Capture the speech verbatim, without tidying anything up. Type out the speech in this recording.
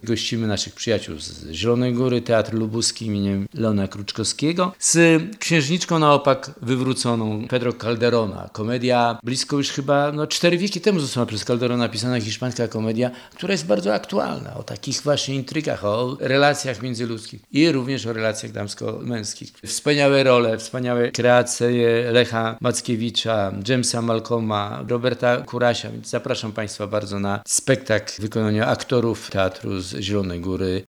Gościmy naszych przyjaciół z Zielonej Góry, Teatr Lubuski imieniem Leona Kruczkowskiego, z Księżniczką na opak wywróconą Pedro Calderona. Komedia blisko już chyba no, cztery wieki temu została przez Calderona napisana hiszpańska komedia, która jest bardzo aktualna, o takich właśnie intrygach, o relacjach międzyludzkich i również o relacjach damsko-męskich. Wspaniałe role, wspaniałe kreacje Lecha Mackiewicza, Jamesa Malcolma, Roberta Kurasia, więc zapraszam Państwa bardzo na spektakl w wykonaniu aktorów Teatru z Zielonej Góry.